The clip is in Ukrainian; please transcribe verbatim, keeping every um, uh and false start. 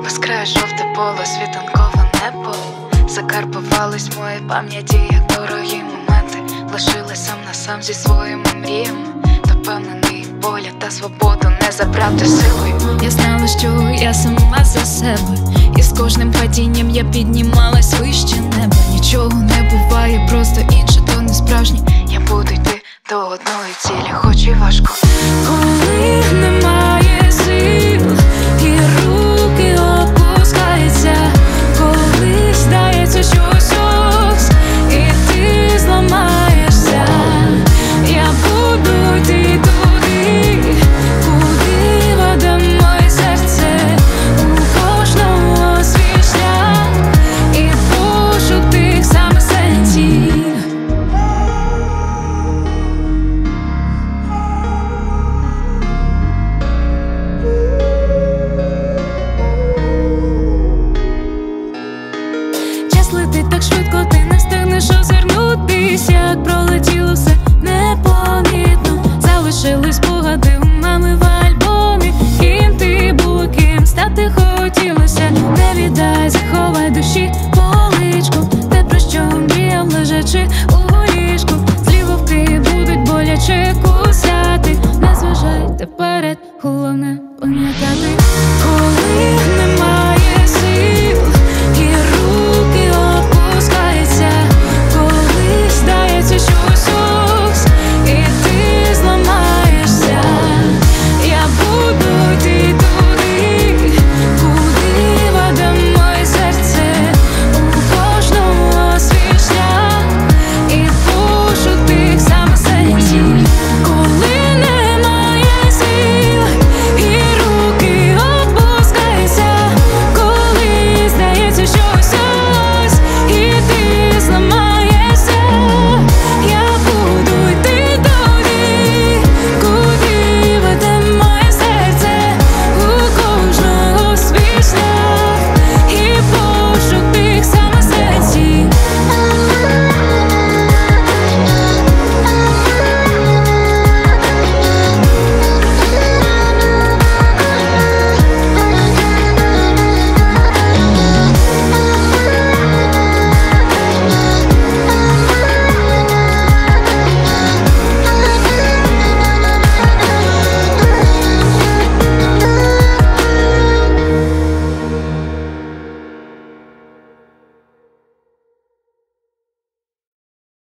Безкрає жовте поле, світанкове небо. Закарбувались в моїй пам'яті, як дорогі моменти. Лишилась сам на сам зі своїми мріями. Допевнений, воля та свободу не забрати силою. Я знала, що я сама за себе, і з кожним падінням я піднімалась вище неба. Нічого не буває, просто інше, то не справжнє. Я буду йти до одної цілі, хоч і важко. Коли немає сил і руки опускаються, коли здається, що ось і ти зламаєшся, я буду йти туди, куди веде моє серце. У кожного свій шлях і пошук тих самих сенсів. Летить так швидко, ти не встигнеш озирнутись, як пролетіло все непомітно. Залишились спогади у мами в альбомі. Ким ти була, ким стати хотілося. Не віддай, заховай душі поличку, те, про що мріяв, лежачи у ліжку. Злі вовки будуть боляче.